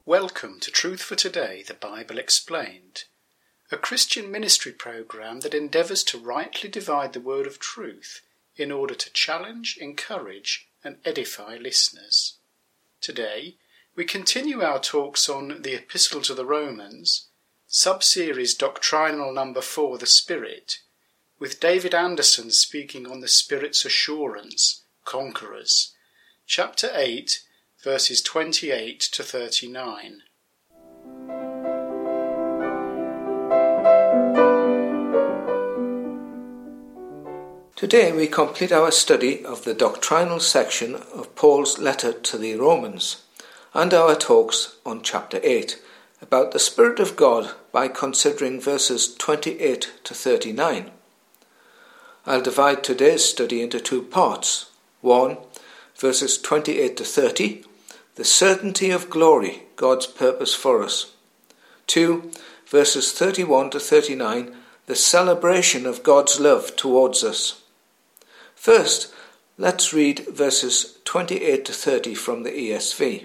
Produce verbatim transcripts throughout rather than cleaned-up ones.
Welcome to Truth for Today, the Bible Explained, a Christian ministry program that endeavours to rightly divide the word of truth in order to challenge, encourage and edify listeners. Today, we continue our talks on the Epistle to the Romans, sub-series Doctrinal Number four, The Spirit, with David Anderson speaking on the Spirit's assurance, Conquerors, Chapter eight, verses twenty-eight to thirty-nine. Today we complete our study of the doctrinal section of Paul's letter to the Romans and our talks on chapter eight about the Spirit of God by considering verses twenty-eight to thirty-nine. I'll divide today's study into two parts. One, verses twenty-eight to thirty, the certainty of glory, God's purpose for us. Two, verses thirty-one to thirty-nine, the celebration of God's love towards us. First, let's read verses twenty-eight to thirty from the E S V.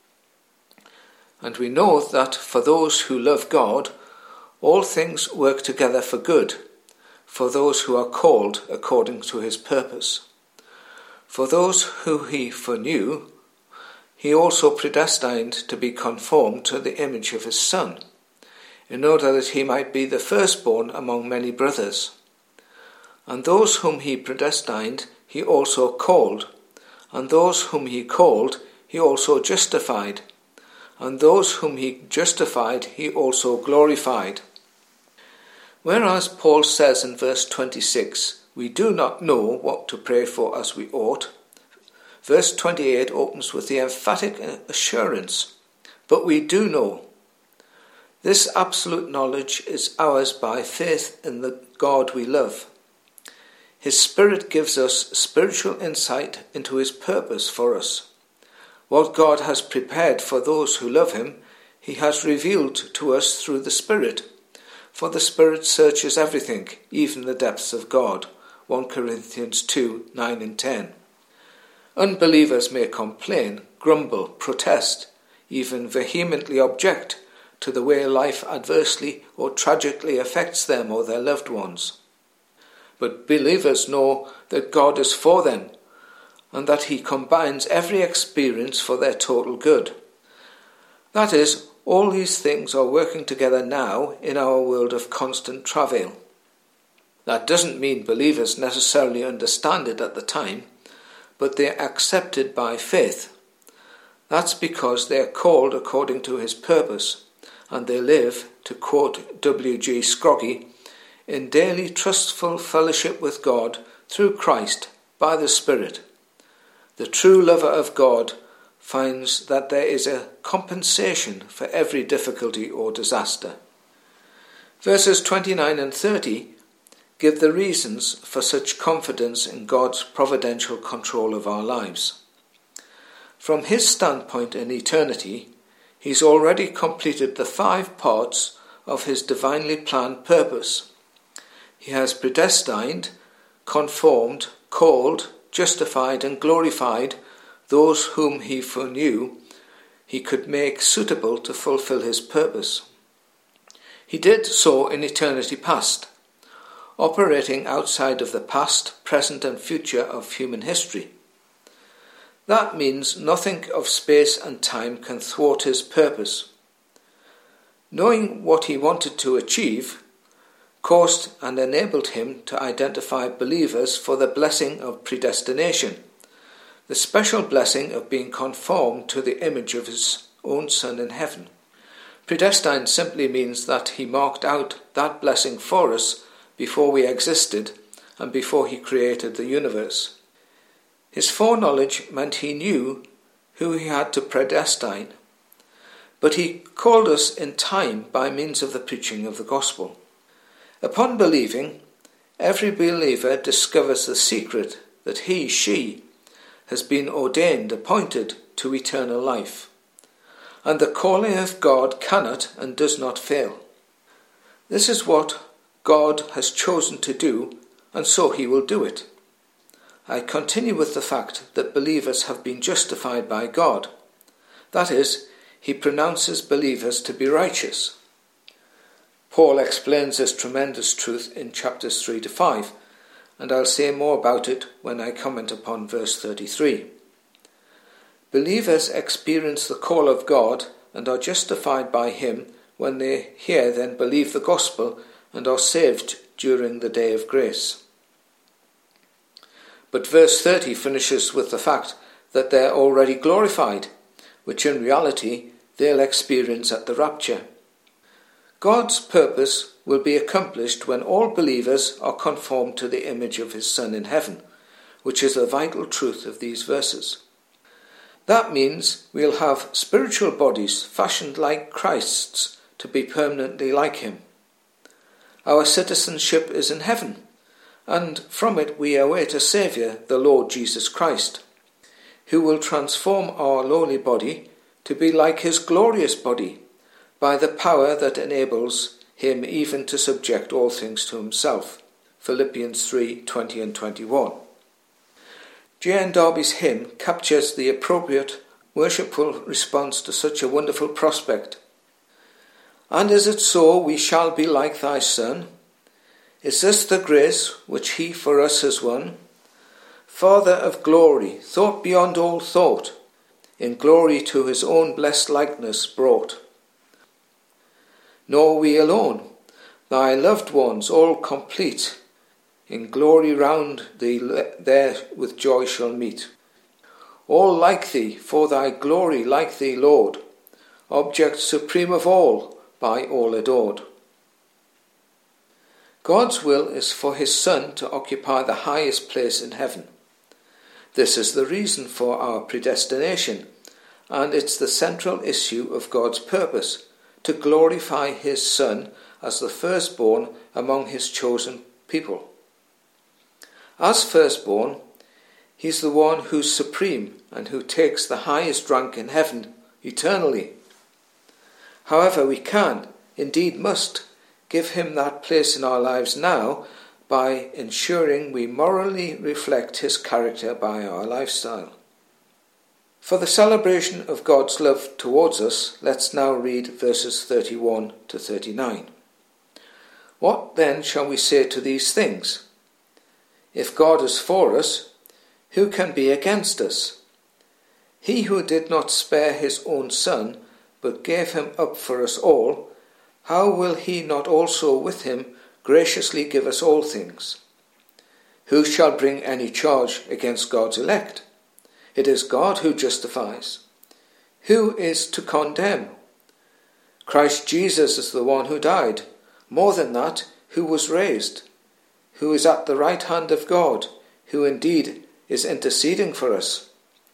And we know that for those who love God, all things work together for good, for those who are called according to his purpose. For those who he foreknew, he also predestined to be conformed to the image of his Son, in order that he might be the firstborn among many brothers. And those whom he predestined, he also called. And those whom he called, he also justified. And those whom he justified, he also glorified. Whereas Paul says in verse twenty-six, we do not know what to pray for as we ought, verse twenty-eight opens with the emphatic assurance, but we do know. This absolute knowledge is ours by faith in the God we love. His Spirit gives us spiritual insight into his purpose for us. What God has prepared for those who love him, he has revealed to us through the Spirit. For the Spirit searches everything, even the depths of God. First Corinthians two, nine and ten. Unbelievers may complain, grumble, protest, even vehemently object to the way life adversely or tragically affects them or their loved ones. But believers know that God is for them and that he combines every experience for their total good. That is, all these things are working together now in our world of constant travail. That doesn't mean believers necessarily understand it at the time, but they accept it by faith. That's because they are called according to his purpose, and they live, to quote W G Scroggie, in daily trustful fellowship with God through Christ by the Spirit. The true lover of God finds that there is a compensation for every difficulty or disaster. Verses twenty-nine and thirty give the reasons for such confidence in God's providential control of our lives. From his standpoint in eternity, he's already completed the five parts of his divinely planned purpose. He has predestined, conformed, called, justified and glorified those whom he foreknew he could make suitable to fulfill his purpose. He did so in eternity past, operating outside of the past, present and future of human history. That means nothing of space and time can thwart his purpose. Knowing what he wanted to achieve caused and enabled him to identify believers for the blessing of predestination, the special blessing of being conformed to the image of his own Son in heaven. Predestined simply means that he marked out that blessing for us before we existed and before he created the universe. His foreknowledge meant he knew who he had to predestine, but he called us in time by means of the preaching of the gospel. Upon believing, every believer discovers the secret that he, she, has been ordained, appointed to eternal life, and the calling of God cannot and does not fail. This is what God has chosen to do, and so he will do it. I continue with the fact that believers have been justified by God. That is, he pronounces believers to be righteous. Paul explains this tremendous truth in chapters three to five, and I'll say more about it when I comment upon verse thirty-three. Believers experience the call of God and are justified by him when they hear then believe the gospel and are saved during the day of grace. But verse thirty finishes with the fact that they're already glorified, which in reality they'll experience at the rapture. God's purpose will be accomplished when all believers are conformed to the image of his Son in heaven, which is the vital truth of these verses. That means we'll have spiritual bodies fashioned like Christ's to be permanently like him. Our citizenship is in heaven, and from it we await a Saviour, the Lord Jesus Christ, who will transform our lowly body to be like his glorious body by the power that enables him even to subject all things to himself. Philippians three twenty and twenty-one. J N Darby's hymn captures the appropriate worshipful response to such a wonderful prospect. And is it so we shall be like thy Son? Is this the grace which he for us has won? Father of glory, thought beyond all thought, in glory to his own blessed likeness brought. Nor we alone, thy loved ones all complete, in glory round thee there with joy shall meet. All like thee, for thy glory like thee, Lord, object supreme of all, by all adored. God's will is for his Son to occupy the highest place in heaven. This is the reason for our predestination, and it's the central issue of God's purpose, to glorify his Son as the firstborn among his chosen people. As firstborn, he's the one who's supreme and who takes the highest rank in heaven eternally. However, we can, indeed must, give him that place in our lives now by ensuring we morally reflect his character by our lifestyle. For the celebration of God's love towards us, let's now read verses thirty-one to thirty-nine. What then shall we say to these things? If God is for us, who can be against us? He who did not spare his own Son, but gave him up for us all, how will he not also with him graciously give us all things? Who shall bring any charge against God's elect? It is God who justifies. Who is to condemn? Christ Jesus is the one who died, more than that, who was raised, who is at the right hand of God, who indeed is interceding for us.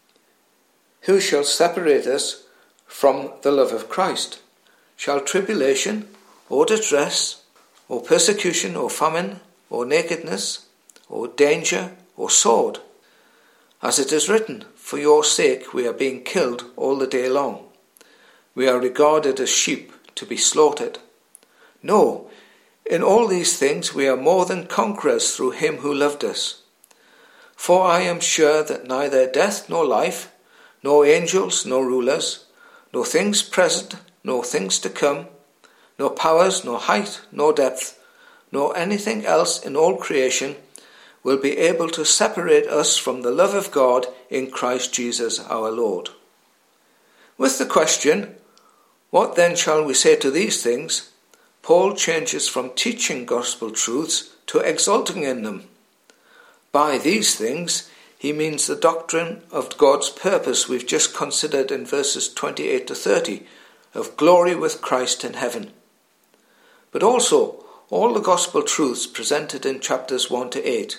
Who shall separate us from the love of Christ? Shall tribulation, or distress, or persecution, or famine, or nakedness, or danger, or sword? As it is written, for your sake we are being killed all the day long. We are regarded as sheep to be slaughtered. No, in all these things we are more than conquerors through him who loved us. For I am sure that neither death nor life, nor angels nor rulers, nor things present, nor things to come, nor powers, nor height, nor depth, nor anything else in all creation will be able to separate us from the love of God in Christ Jesus our Lord. With the question, what then shall we say to these things? Paul changes from teaching gospel truths to exulting in them. By these things, he means the doctrine of God's purpose we've just considered in verses twenty-eight to thirty, of glory with Christ in heaven. But also all the gospel truths presented in chapters one to eight.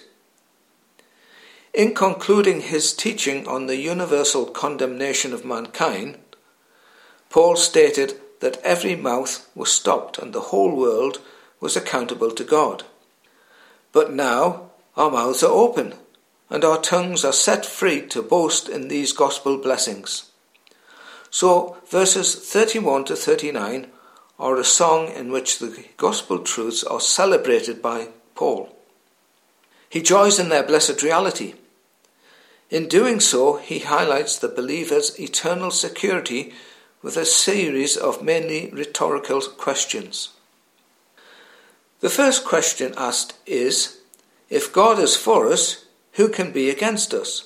In concluding his teaching on the universal condemnation of mankind, Paul stated that every mouth was stopped and the whole world was accountable to God. But now our mouths are open and our tongues are set free to boast in these gospel blessings. So verses thirty-one to thirty-nine are a song in which the gospel truths are celebrated by Paul. He joys in their blessed reality. In doing so, he highlights the believer's eternal security with a series of mainly rhetorical questions. The first question asked is, if God is for us, who can be against us?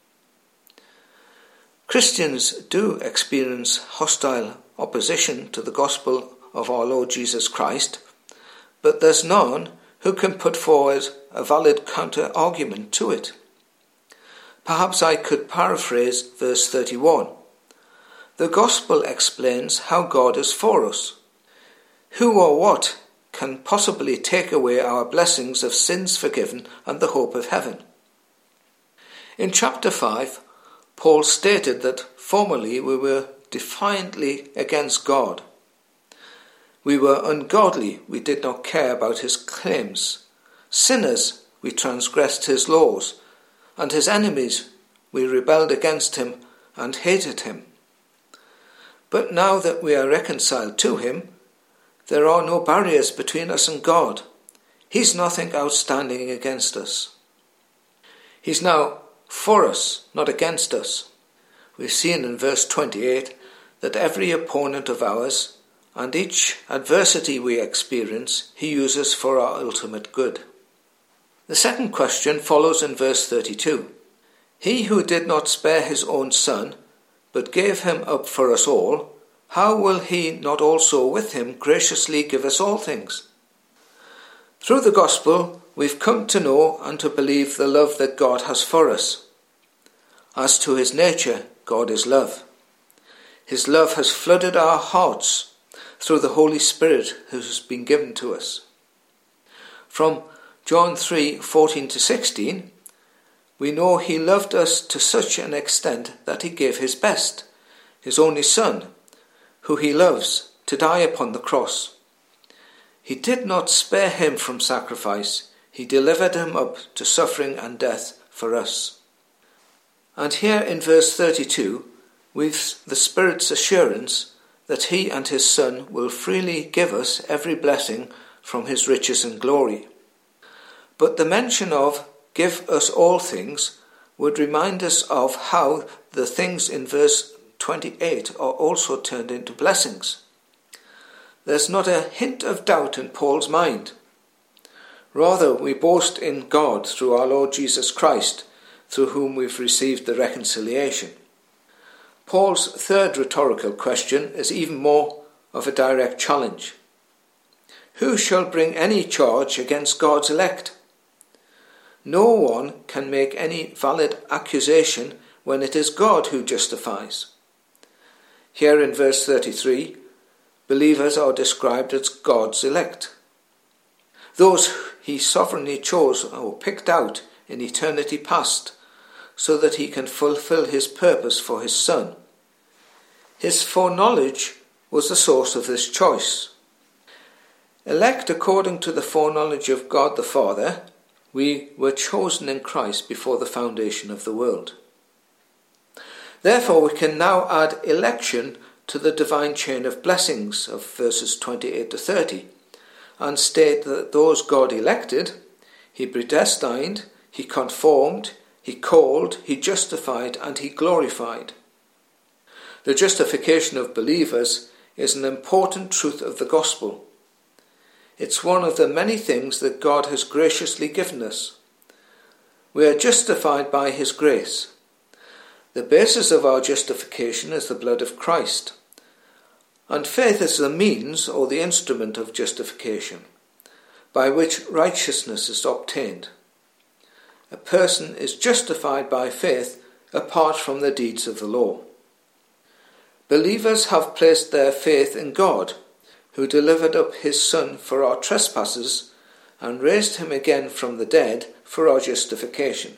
Christians do experience hostile opposition to the gospel of our Lord Jesus Christ, but there's none who can put forward a valid counter-argument to it. Perhaps I could paraphrase verse thirty-one. The gospel explains how God is for us. Who or what can possibly take away our blessings of sins forgiven and the hope of heaven? In chapter five, Paul stated that formerly we were defiantly against God. We were ungodly, we did not care about his claims. Sinners, we transgressed his laws, and his enemies, we rebelled against him and hated him. But now that we are reconciled to him, there are no barriers between us and God. He's nothing outstanding against us. He's now for us, not against us. We've seen in verse twenty-eight that every opponent of ours and each adversity we experience, he uses for our ultimate good. The second question follows in verse thirty-two. He who did not spare his own son, but gave him up for us all, how will he not also with him graciously give us all things? Through the gospel, we've come to know and to believe the love that God has for us. As to his nature, God is love. His love has flooded our hearts through the Holy Spirit who has been given to us. From John three fourteen to sixteen, we know he loved us to such an extent that he gave his best, his only Son, who he loves, to die upon the cross. He did not spare him from sacrifice. He delivered him up to suffering and death for us. And here in verse thirty-two, we've the Spirit's assurance that he and his Son will freely give us every blessing from his riches and glory. But the mention of give us all things would remind us of how the things in verse twenty-eight are also turned into blessings. There's not a hint of doubt in Paul's mind. Rather, we boast in God through our Lord Jesus Christ, through whom we've received the reconciliation. Paul's third rhetorical question is even more of a direct challenge. Who shall bring any charge against God's elect? No one can make any valid accusation when it is God who justifies. Here in verse thirty-three, believers are described as God's elect. Those he sovereignly chose or picked out in eternity past, so that he can fulfill his purpose for his Son. His foreknowledge was the source of this choice. Elect according to the foreknowledge of God the Father, we were chosen in Christ before the foundation of the world. Therefore we can now add election to the divine chain of blessings of verses twenty-eight to thirty, and state that those God elected, he predestined, he conformed, he called, he justified, and he glorified. The justification of believers is an important truth of the gospel. It's one of the many things that God has graciously given us. We are justified by his grace. The basis of our justification is the blood of Christ, and faith is the means or the instrument of justification, by which righteousness is obtained. A person is justified by faith apart from the deeds of the law. Believers have placed their faith in God, who delivered up his Son for our trespasses and raised him again from the dead for our justification.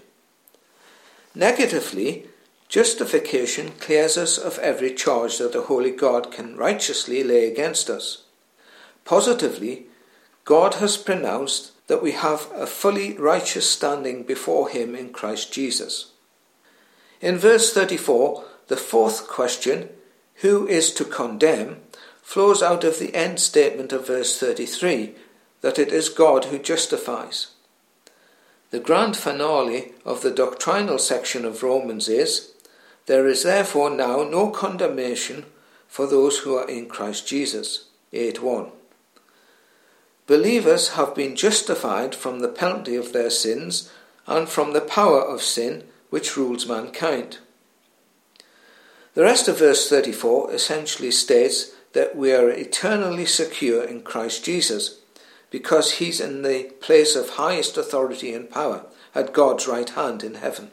Negatively, justification clears us of every charge that a holy God can righteously lay against us. Positively, God has pronounced that we have a fully righteous standing before him in Christ Jesus. In verse thirty-four, the fourth question, who is to condemn, flows out of the end statement of verse thirty-three, that it is God who justifies. The grand finale of the doctrinal section of Romans is, there is therefore now no condemnation for those who are in Christ Jesus. eight one. Believers have been justified from the penalty of their sins and from the power of sin which rules mankind. The rest of verse thirty-four essentially states that we are eternally secure in Christ Jesus because he's in the place of highest authority and power at God's right hand in heaven.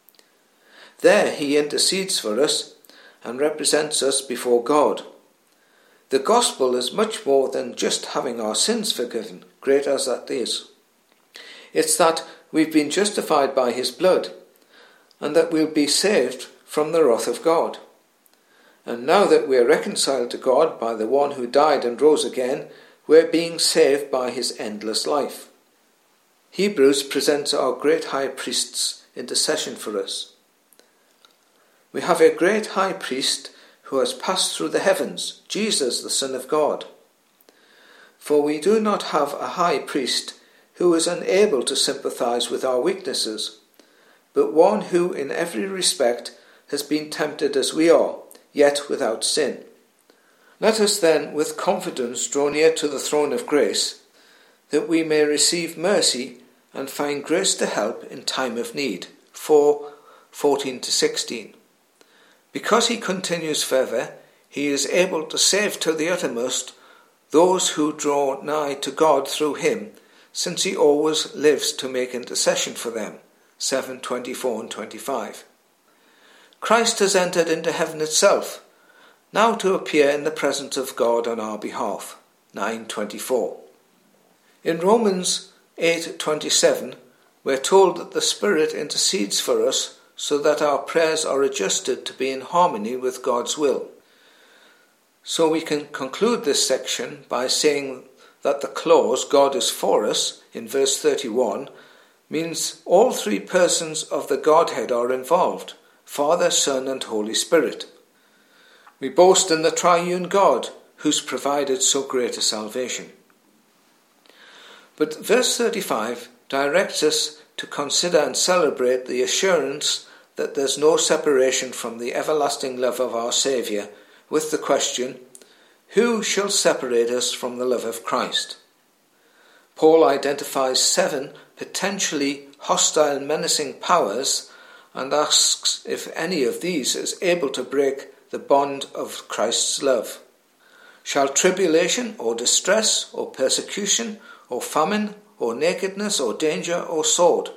There he intercedes for us and represents us before God. The gospel is much more than just having our sins forgiven, great as that is. It's that we've been justified by his blood and that we'll be saved from the wrath of God. And now that we are reconciled to God by the one who died and rose again, we're being saved by his endless life. Hebrews presents our great high priest's intercession for us. We have a great high priest who has passed through the heavens, Jesus, the Son of God. For we do not have a high priest who is unable to sympathize with our weaknesses, but one who in every respect has been tempted as we are, yet without sin. Let us then with confidence draw near to the throne of grace, that we may receive mercy and find grace to help in time of need. four fourteen to sixteen. Because he continues further, he is able to save to the uttermost those who draw nigh to God through him, since he always lives to make intercession for them. seven twenty-four and twenty-five. Christ has entered into heaven itself, now to appear in the presence of God on our behalf. nine twenty-four. In Romans eight twenty-seven, we're told that the Spirit intercedes for us so that our prayers are adjusted to be in harmony with God's will. So we can conclude this section by saying that the clause, God is for us, in verse thirty-one, means all three persons of the Godhead are involved, Father, Son, and Holy Spirit. We boast in the triune God, who's provided so great a salvation. But verse thirty-five directs us to consider and celebrate the assurance that there's no separation from the everlasting love of our Saviour, with the question, who shall separate us from the love of Christ? Paul identifies seven potentially hostile and menacing powers and asks if any of these is able to break the bond of Christ's love. Shall tribulation or distress or persecution or famine or nakedness or danger or sword?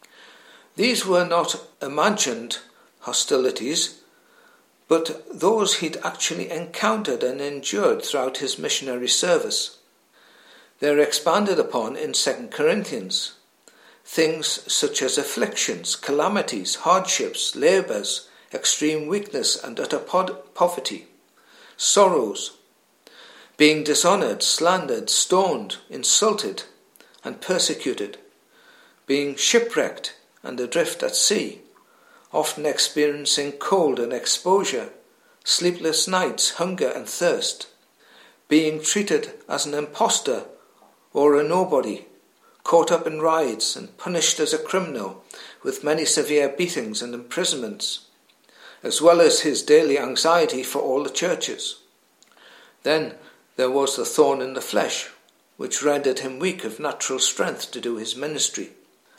These were not imagined hostilities, but those he'd actually encountered and endured throughout his missionary service. They're expanded upon in Second Corinthians. Things such as afflictions, calamities, hardships, labours, extreme weakness and utter poverty, sorrows, being dishonoured, slandered, stoned, insulted and persecuted, being shipwrecked and adrift at sea, often experiencing cold and exposure, sleepless nights, hunger and thirst, being treated as an impostor or a nobody, caught up in riots and punished as a criminal with many severe beatings and imprisonments, as well as his daily anxiety for all the churches. Then there was the thorn in the flesh, which rendered him weak of natural strength to do his ministry.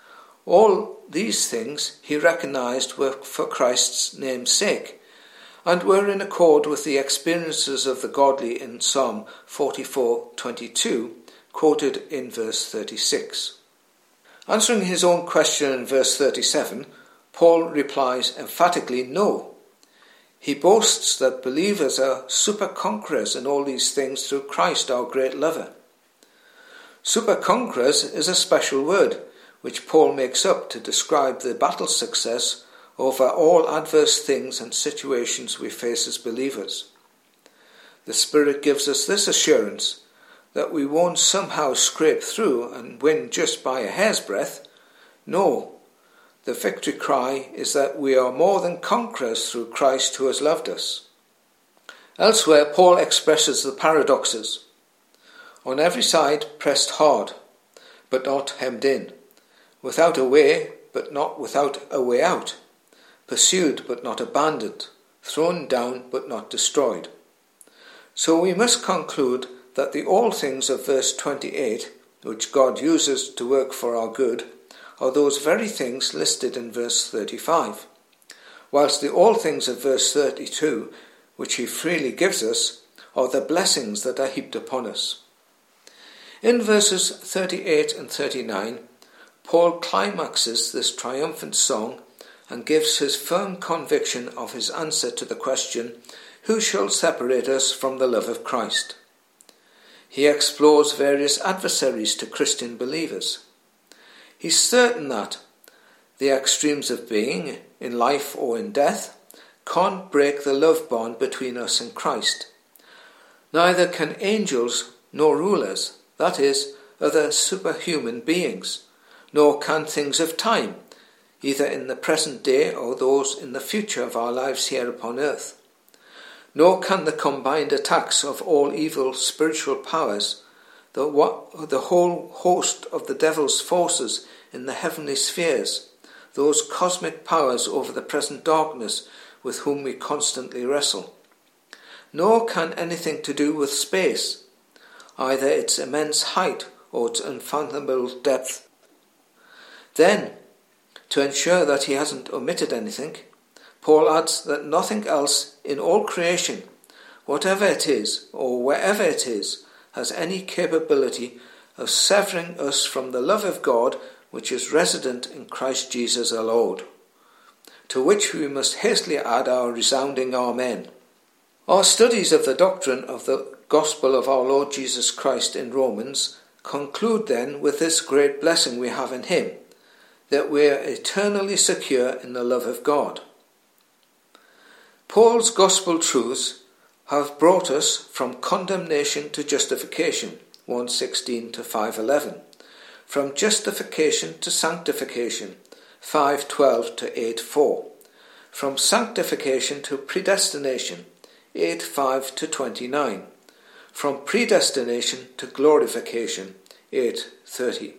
All these things he recognized were for Christ's name's sake, and were in accord with the experiences of the godly in Psalm forty-four twenty-two, quoted in verse thirty-six. Answering his own question in verse thirty-seven, Paul replies emphatically no. He boasts that believers are super-conquerors in all these things through Christ, our great lover. Super-conquerors is a special word which Paul makes up to describe the battle success over all adverse things and situations we face as believers. The Spirit gives us this assurance that we won't somehow scrape through and win just by a hair's breadth. No, the victory cry is that we are more than conquerors through Christ who has loved us. Elsewhere, Paul expresses the paradoxes. On every side pressed hard, but not hemmed in. Without a way, but not without a way out. Pursued, but not abandoned. Thrown down, but not destroyed. So we must conclude that the all things of verse twenty-eight, which God uses to work for our good, are those very things listed in verse thirty-five, whilst the all things of verse thirty-two, which he freely gives us, are the blessings that are heaped upon us. In verses thirty-eight and thirty-nine, Paul climaxes this triumphant song and gives his firm conviction of his answer to the question, "Who shall separate us from the love of Christ?" He explores various adversaries to Christian believers. He's certain that the extremes of being, in life or in death, can't break the love bond between us and Christ. Neither can angels nor rulers, that is, other superhuman beings, nor can things of time, either in the present day or those in the future of our lives here upon earth. Nor can the combined attacks of all evil spiritual powers, the, the whole host of the devil's forces in the heavenly spheres, those cosmic powers over the present darkness with whom we constantly wrestle. Nor can anything to do with space, either its immense height or its unfathomable depth. Then, to ensure that he hasn't omitted anything, Paul adds that nothing else in all creation, whatever it is or wherever it is, has any capability of severing us from the love of God which is resident in Christ Jesus our Lord. To which we must hastily add our resounding Amen. Our studies of the doctrine of the gospel of our Lord Jesus Christ in Romans conclude then with this great blessing we have in him, that we are eternally secure in the love of God. Paul's gospel truths have brought us from condemnation to justification, one sixteen to five eleven, from justification to sanctification, five twelve to eight four, from sanctification to predestination, eight five to twenty-nine, from predestination to glorification, eight thirty.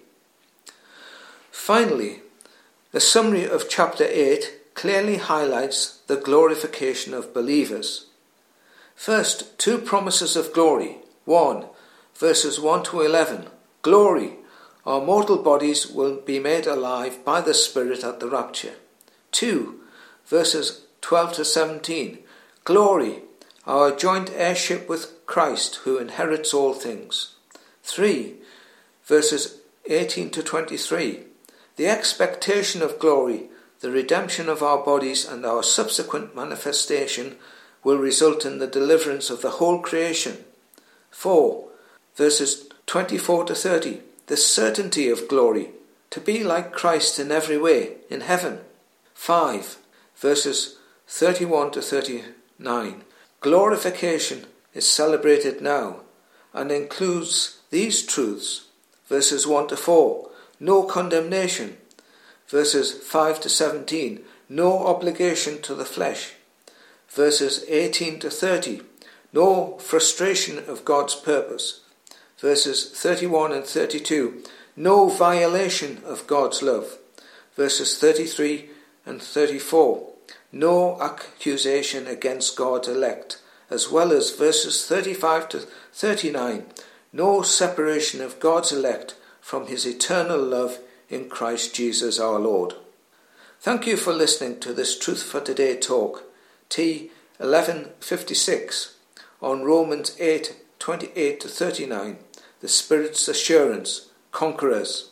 Finally, the summary of chapter eight clearly highlights the glorification of believers. First, two promises of glory. One, verses one to eleven. Glory, our mortal bodies will be made alive by the Spirit at the rapture. Two, verses twelve to seventeen. Glory, our joint heirship with Christ who inherits all things. Three, verses eighteen to twenty-three. The expectation of glory, the redemption of our bodies and our subsequent manifestation will result in the deliverance of the whole creation. Four, verses twenty-four to thirty. The certainty of glory, to be like Christ in every way in heaven. Five, verses thirty-one to thirty-nine. Glorification is celebrated now and includes these truths. Verses one to four. No condemnation. Verses five to seventeen. No obligation to the flesh. Verses eighteen to thirty. No frustration of God's purpose. Verses thirty-one and thirty-two. No violation of God's love. Verses thirty-three and thirty-four. No accusation against God's elect, as well as verses thirty-five to thirty-nine. No separation of God's elect from his eternal love in Christ Jesus our Lord. Thank you for listening to this Truth for Today talk, T eleven fifty-six, on Romans eight twenty-eight to thirty-nine, the Spirit's assurance, conquerors.